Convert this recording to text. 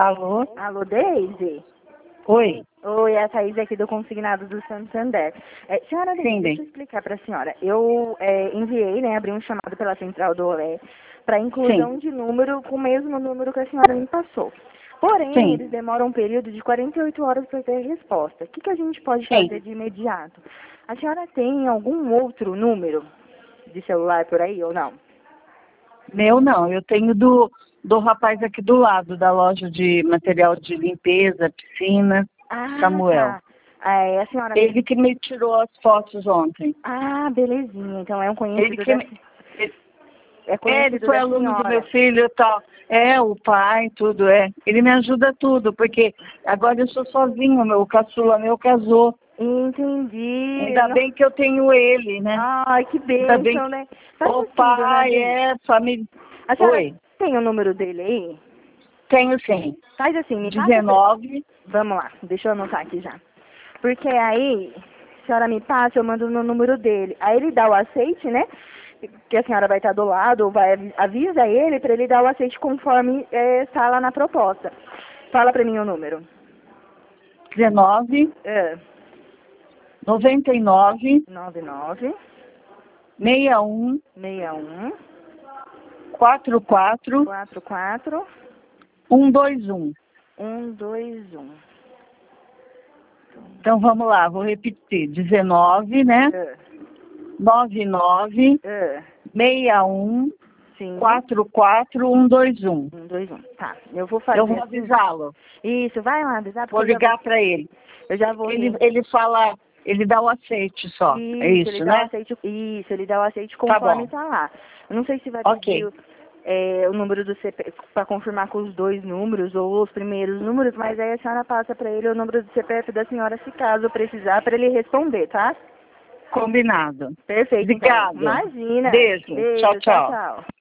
Alô? Alô, Deise? Oi. Oi, é a Thaís aqui do Consignado do Santander. Senhora Deise, Sim, deixa eu explicar para a senhora. Eu enviei, abri um chamado pela central do Olé para inclusão sim, de número com o mesmo número que a senhora me passou. Porém, sim, eles demoram um período de 48 horas para ter resposta. O que a gente pode sim. fazer de imediato? A senhora tem algum outro número de celular por aí ou não? Meu não, eu tenho do rapaz aqui do lado, da loja de material de limpeza, piscina, Ah, Samuel. tá. A senhora me... Ele que me tirou as fotos ontem. Ah, belezinha. Então é um Ele conhecido que da... me... ele, É ele conhecido foi da aluno do meu senhora. filho e tal. É, o pai, tudo, é. Ele me ajuda tudo, porque agora eu sou sozinho, o caçula meu casou. Entendi. Ainda bem que eu tenho ele, né? Ai, que Ainda bem bênção, que né? Faz o assim, dona pai Deise. é família. A senhora Oi, tem o número dele aí? tenho sim. Faz assim, me passa... 19. Vamos lá, deixa eu anotar aqui já. Porque aí, a senhora me passa, eu mando no número dele. Aí ele dá o aceite, né? Que a senhora vai estar do lado, ou vai avisa ele para ele dar o aceite conforme está lá na proposta. Fala para mim o número. 19 É, 99 99 61 61 44 44 121. 121. Então vamos lá, vou repetir. 19, né? É, 99 é, 61 sim. 44 121. 121. Tá, eu vou fazer Eu vou assim. avisá-lo. Isso, vai lá avisar, Vou porque ligar para ele. eu já vou Ele fala, ele dá o aceite só. É Isso, ele isso, dá o né? aceite. Isso, ele dá o aceite Tá conforme bom. tá lá. Eu não sei se vai pedir Ok. o número do CPF para confirmar com os dois números ou os primeiros números, mas aí a senhora passa para ele o número do CPF da senhora se caso precisar para ele responder, tá? Combinado. Perfeito, então. Obrigado. Imagina. Beijo. Tchau, Beijo, tchau, tchau. tchau.